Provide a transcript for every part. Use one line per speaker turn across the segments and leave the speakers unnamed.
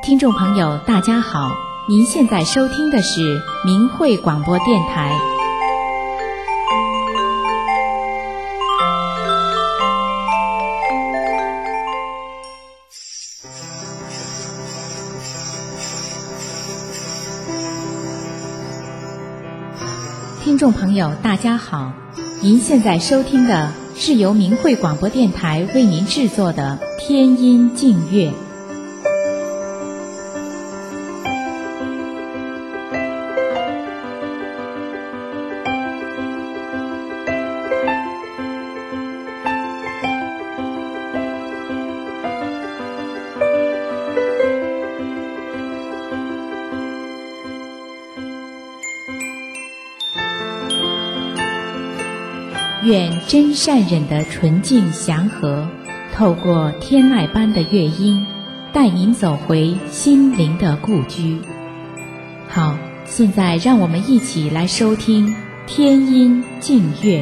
听众朋友大家好，您现在收听的是明慧广播电台。听众朋友大家好，您现在收听的是由明慧广播电台为您制作的天音净乐。愿真善忍的纯净祥和，透过天籁般的乐音，带您走回心灵的故居。好，现在让我们一起来收听天音净乐。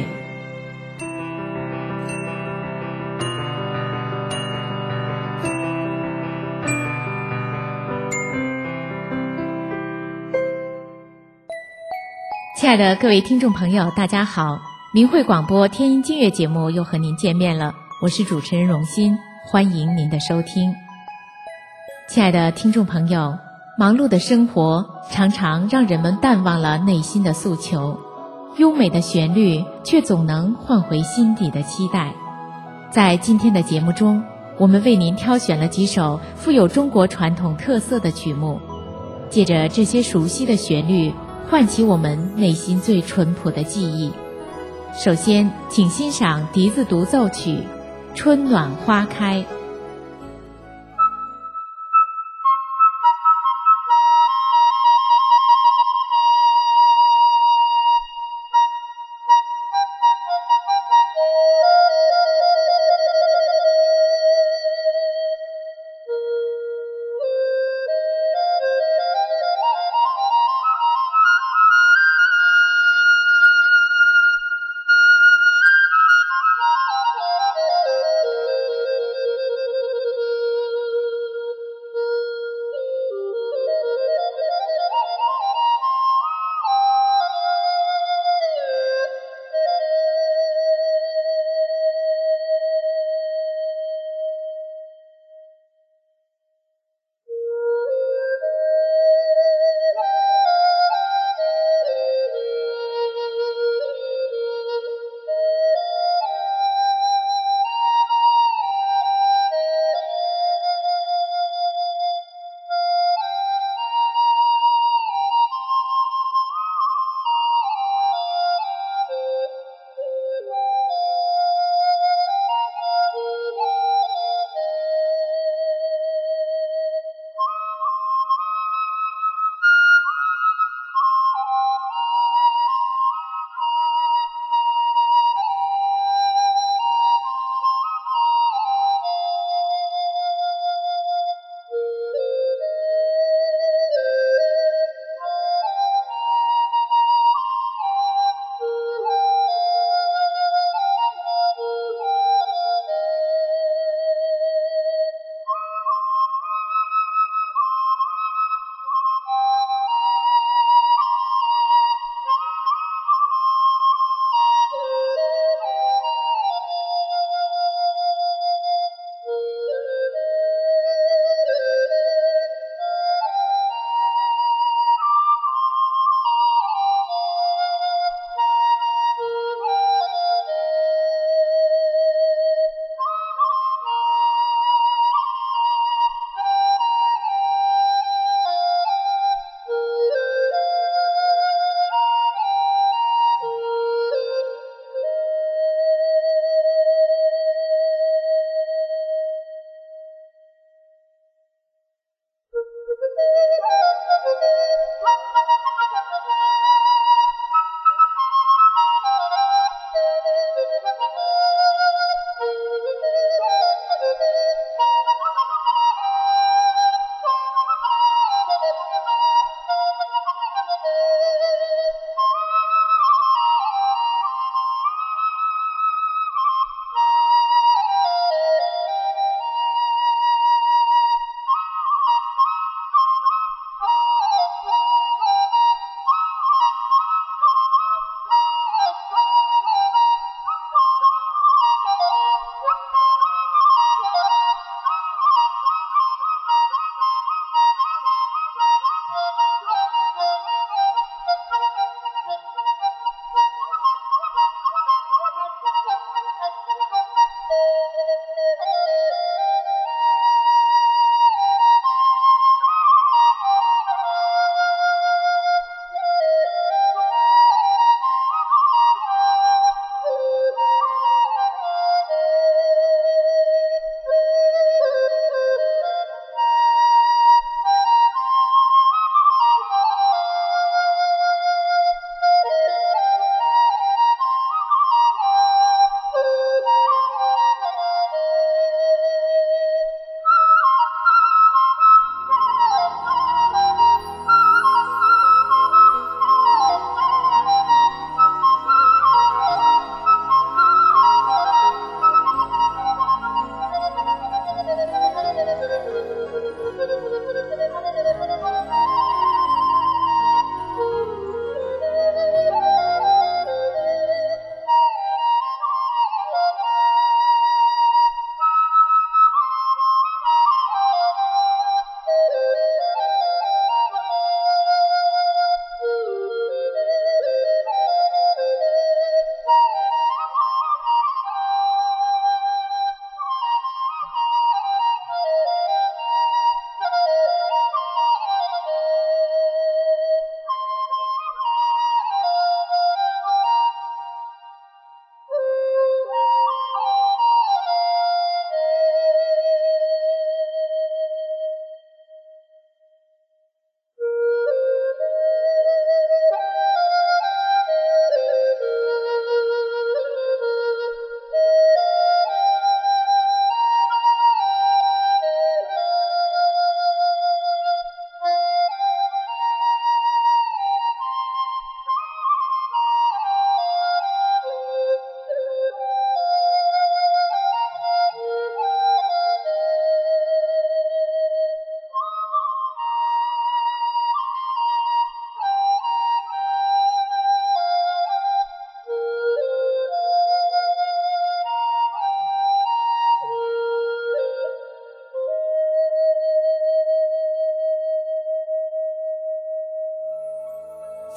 亲爱的各位听众朋友大家好，明慧广播天音净乐节目又和您见面了，我是主持人荣欣，欢迎您的收听。亲爱的听众朋友，忙碌的生活常常让人们淡忘了内心的诉求，优美的旋律却总能唤回心底的期待。在今天的节目中，我们为您挑选了几首富有中国传统特色的曲目，借着这些熟悉的旋律，唤起我们内心最淳朴的记忆。首先，请欣赏笛子独奏曲《春暖花开》。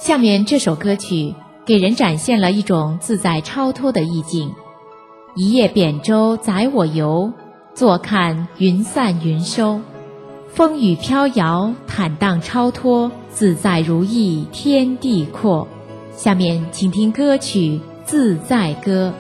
下面这首歌曲给人展现了一种自在超脱的意境。一叶扁舟载我游，坐看云散云收。风雨飘摇，坦荡超脱，自在如意，天地阔。下面请听歌曲《自在歌》。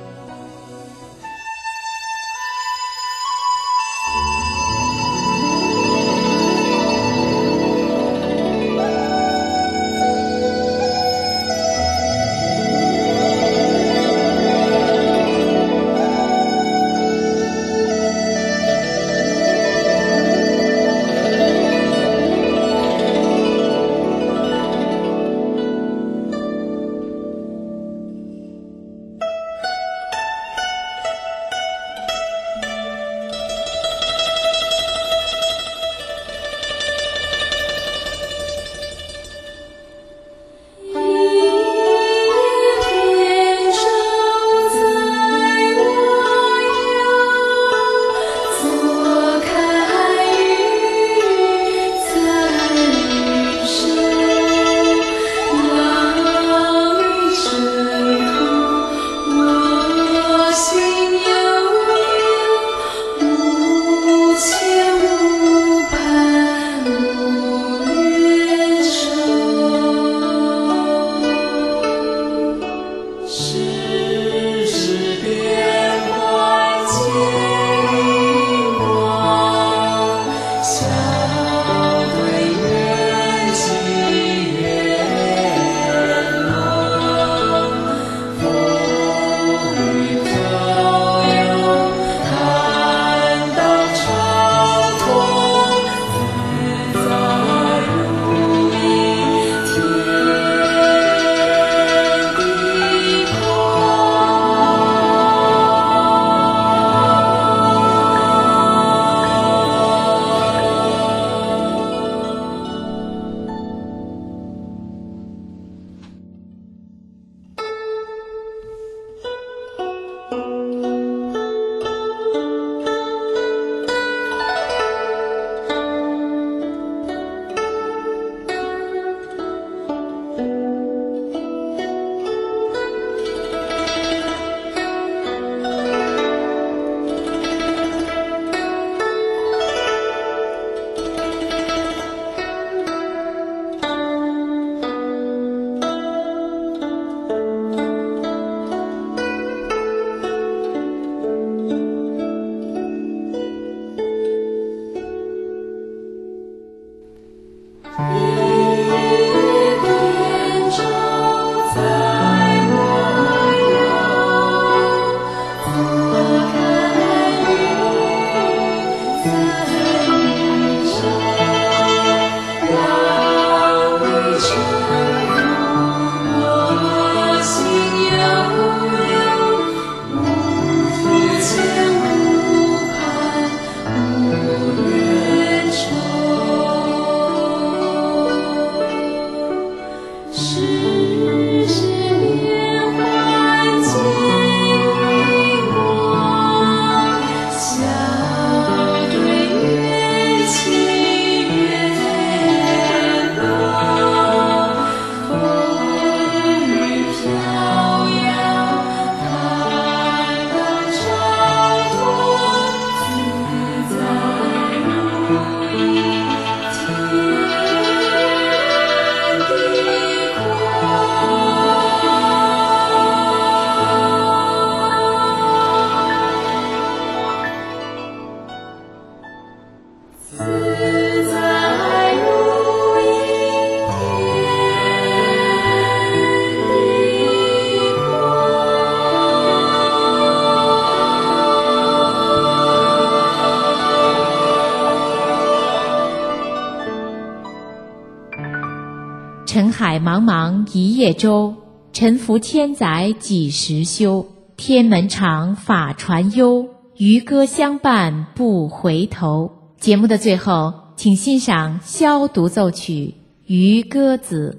尘海茫茫一叶舟，沉浮千载几时休？天门长，法传悠，渔歌相伴不回头。节目的最后，请欣赏萧独奏曲《渔歌子》。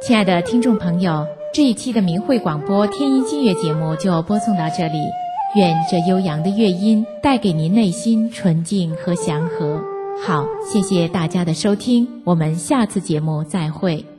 亲爱的听众朋友，这一期的明慧广播天音金乐节目就播送到这里，愿这悠扬的乐音带给您内心纯净和祥和。好，谢谢大家的收听，我们下次节目再会。